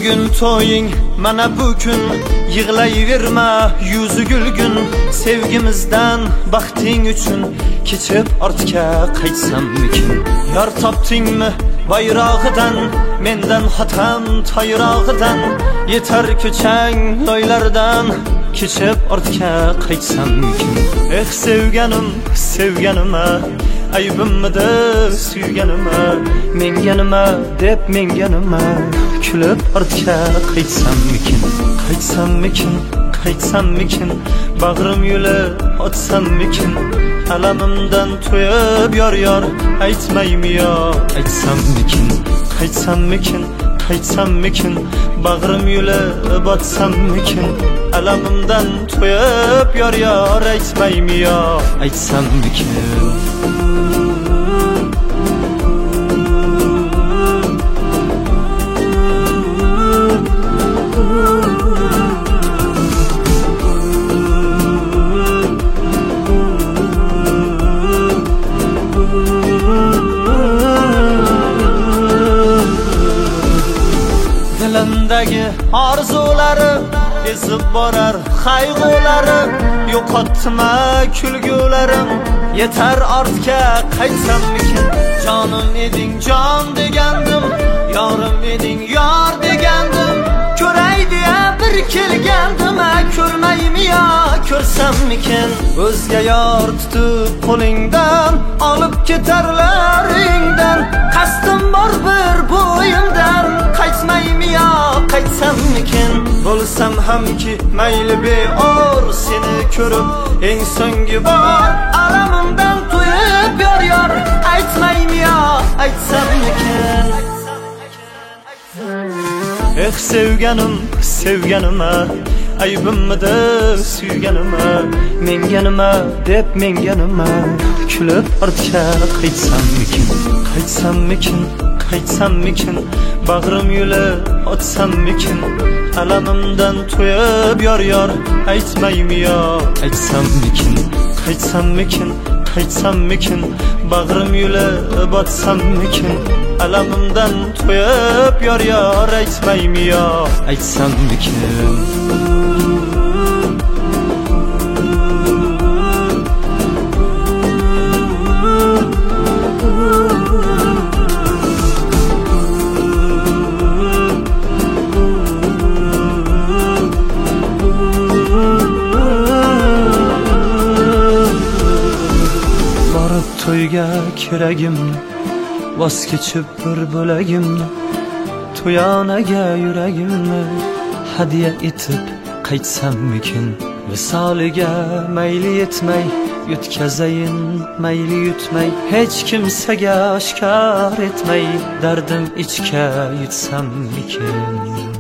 Bugün to'ying mana bugün, yig'layverma yuzi gulgun. Sevgimizdan baxting uchun kechib ortga qaytsammikin? Yar topdingmi bayrog'idan, mendan xotam tayrog'idan? Yetar ko'chang loylardan kechib ortga qaytsammikin? Sevganim sevganima, aybimmidi suyganima? Menga nima deb menga nima, kulib ortga qaytsammikin? Qaytsammikin, bag'rim yulib otsammikin? Alamimdan to'yib yor aytmaymi yo? Qaytsammikin, bag'rim yulib otsammikin? Alamimdan to'yib yor aytmaymi yo? Aytsammikin. Dilimdagi orzularim ezib borar qayg'ularim, yo'qotma kulgularim, yetar ortga qaytsammikin? Jonim eding jon degandim, yorim eding yor degandim, ko'ray deya bir kelgandim, ko'rmaymi yo ko'rsammikin? O'zga yor tutib qo'lingdan olib ketarlaringdan, qasdim bor bir bo'yimdan, qaytmaymi yo qaytsammikin? Bo'lsam hamki mayli beor, seni ko'rib eng so'nggi bor alamimdan to'yib yor aytmaymi yo aytsammikin? Sevganima, aybimmidi suyganima? Menga nima deb menga nima, kulib ortga qaytsammikin? Bag'rim yulib otsammikin? Alamimdan to'yib yor aytmaymi yo? Qaytsammikin, bag'rim yulib otsammikin? Alamimdan to'yib yor aytmaymi yo? Aytsammikin. To'yga kiragimni voz kechib bir bo'lagimni, to'yonaga yuragimni hadya etib qaytsammikin? Visoliga mayli yetmay yutkazayin mayli yutmay, hech kimsaga oshkor etmay dardim ichga yutsammikin?